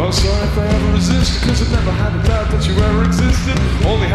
sorry if I ever resisted, cause I've never had a doubt that you ever existed. Only